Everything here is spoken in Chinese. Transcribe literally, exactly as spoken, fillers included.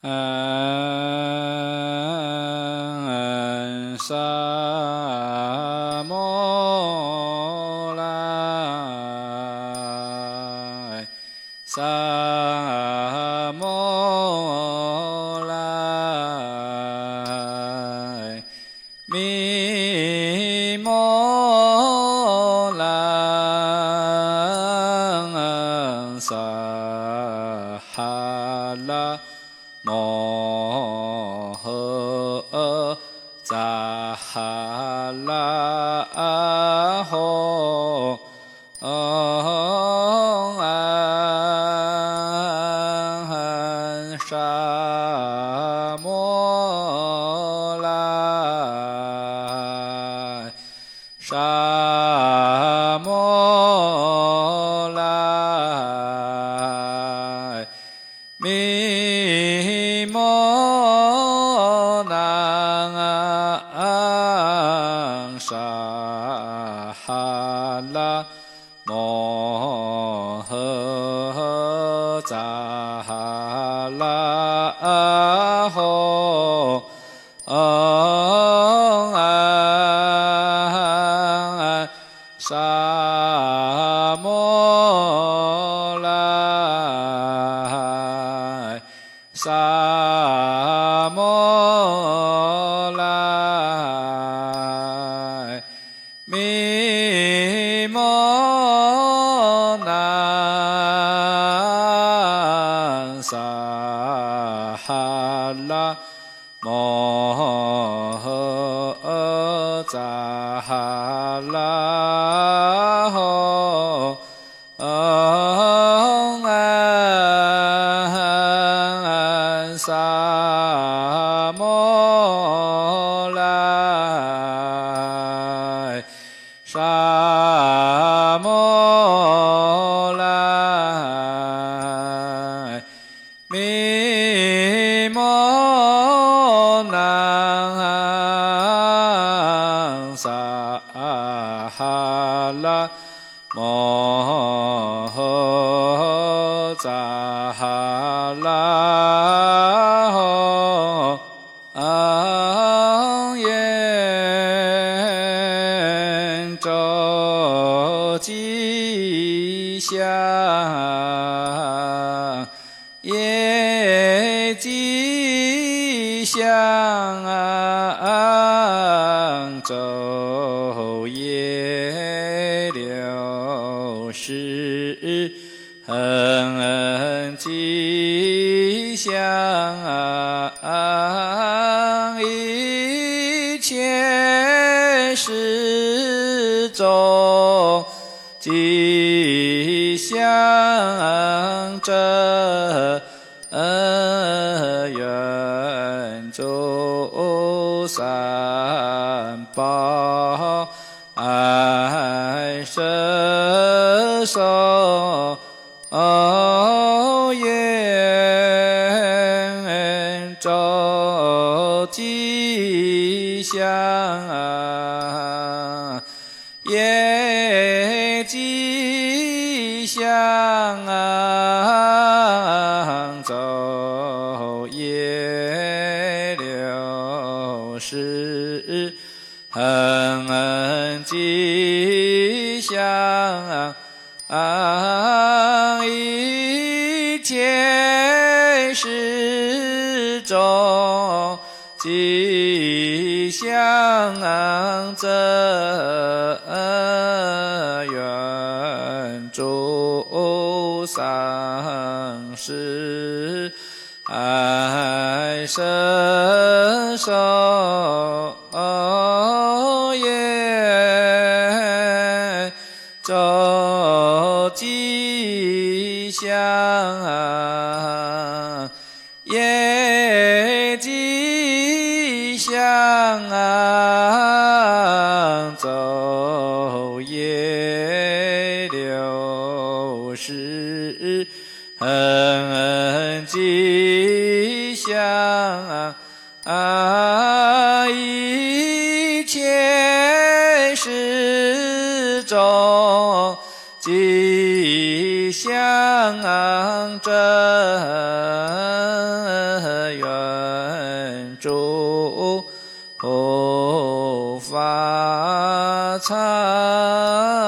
安萨摩来，萨摩来，弥摩来，萨哈拉。摩诃扎哈啦吼安萨摩来，萨摩来，弥摩那萨哈啦摩诃扎哈啦吼安萨摩来，萨摩来，弥摩那萨哈啦摩诃扎哈啦吼安萨摩来，萨摩来，弥摩那萨哈啦摩诃扎哈啦吼安严咒吉祥，业吉祥，昼夜六时恒吉祥，一切时中吉祥，真愿诸三宝安身受愿咒吉祥，业吉祥，昼夜六时恒吉祥，一切时中吉祥，真愿诸上师爱身受愿咒吉祥，业吉祥，昼夜六时恒吉祥，一切时中吉祥，真佛法常